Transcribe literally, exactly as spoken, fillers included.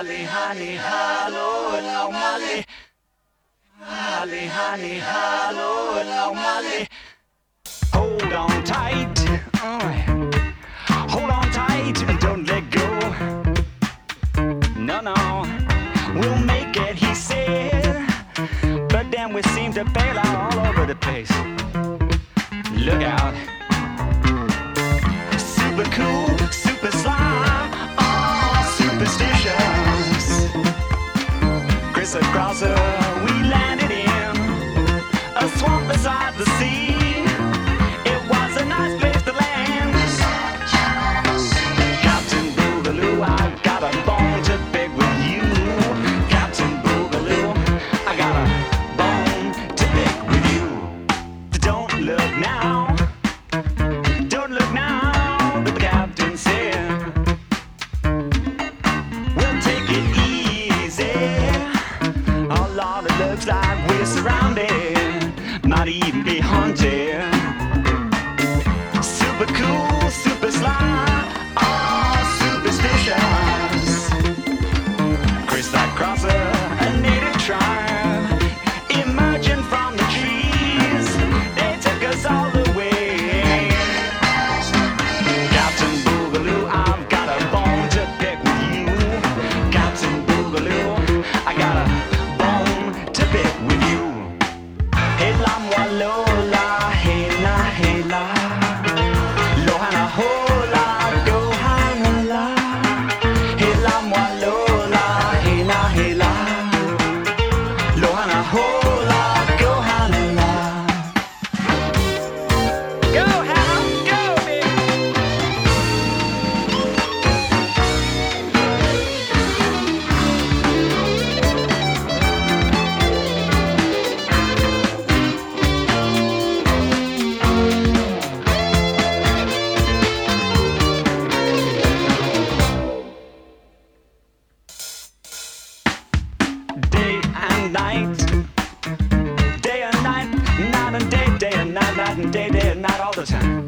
Holly, honey, hollow, long Molly. Holly, honey, hollow, long Molly. Hold on tight, uh, hold on tight, and don't let go. No, no, we'll make it, he said. But then we seem to bail out all over the place. Look out. Super cool, super slime, oh, superstitious. Chris Crosser, we landed in a swamp beside the sea. It was a nice place to land. Captain Boogaloo, I got a bone to pick with you. Captain Boogaloo, I got a bone to pick with you. Don't look now, don't look now, the captain said. We'll take it easy. Oh Lord, it looks like we're surrounded, might even be haunted. Super cool, super sly, oh, superstitious. Chris Crosser, a native tribe, emerging from the trees. They took us all the way. Captain Boogaloo, I've got a bone to pick with you. Captain Boogaloo, I got a bone to pick with you. Hey la moi lola, hey la, hey la. Lohana hola, gohana la. Hey la moi lola, hey la, hey la. Lohana hola, gohana la. Go, Hannah, go, baby. Day and night, day and night, night and day, day and night, night and day, day and night all the time.